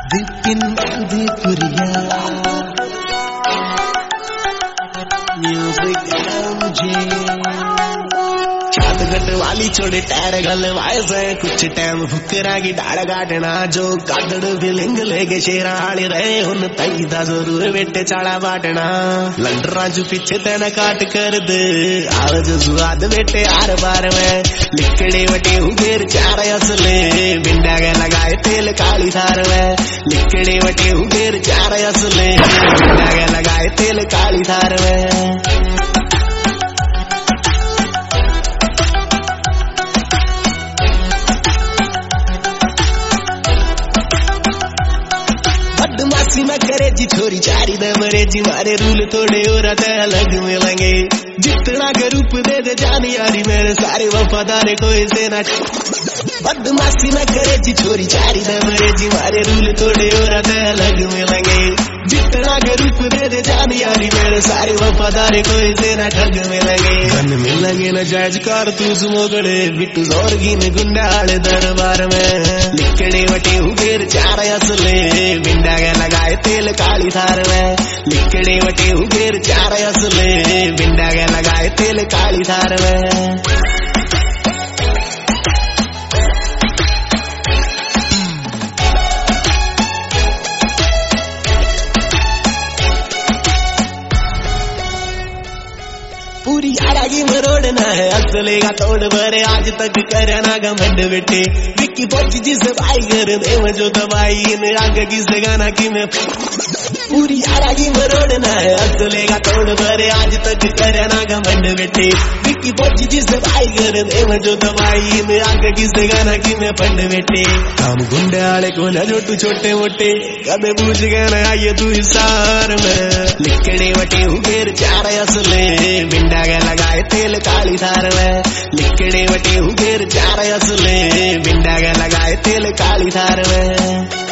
Vipin Udaipuriya music छातगट वाली छोड़े tyre गलवाए से कुछ टाइम फुकरा की डाड़ काटना जो कादड़ फिलिंग लेके शेरा आड़े रहे उन तई था जरूर बेटे चाड़ा बाटना लंडरा जो पीछे तेना काट कर दे आज स्वाद बेटे आर बार में लिकड़े वटे उगेर चार असले बिंडा के लगाए तेल काली थार में लिकड़े वटे उगेर चार असले बिंडा के लगाए तेल काली थार में बदमाशी में करे जी छोरी चारी दे मरे जी मारे रूल थोड़े और अलग मिलेंगे जितना के रूप दे दे जानी यारी मेरे सारे वफादारे कोई से ना बदमाशी में करे जी छोरी चारी दे मरे जी मारे रूल थोड़े और अलग मिलेंगे जितना के रूप दे दे जानी यारी मेरे सारे वफादारे कोई से ना ठग मिलेंगे गन मिलेंगे न जायज कारतूस मोगड़े बिट्टू जोरगीन गुंडाले दरबार में लिकड़े वटे उगेर चार असले बिंडा के लगाए तेल काली थार में लिकड़े वटे उगेर चार असले बिंडा के लगाए तेल काली थार में पूरी यारा की मरोड़ना है असले का तोड़ भरे आज तक करना घमंड बेटे विक्की पहुंच जिसे भाई कर दे जो दवाई इन आगे किसे गाना की मैं पूरी यारा की मरोड़ना है असले का तोड़ भरे आज तक करना घमंड बेटे विक्की पहुंच जिसे भाई कर दे जो दवाई इन आगे किसे गाना की मैं पंड बेटे हम गुंडे आले को न छोटू छोटे मोटे कदे पूछ गए आइए तू हिसार में लिकड़े वटे उगेर चार असले बिंडा के लगाए तेल काली थार में लिकड़े वटे उगेर चार असले बिंडा के लगाए तेल काली थार में